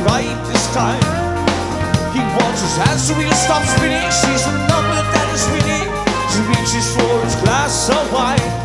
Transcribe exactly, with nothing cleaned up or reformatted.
right this time. He wants his hands to wheel stop spinning. Sees the number that is winning. He reaches for his glass of wine.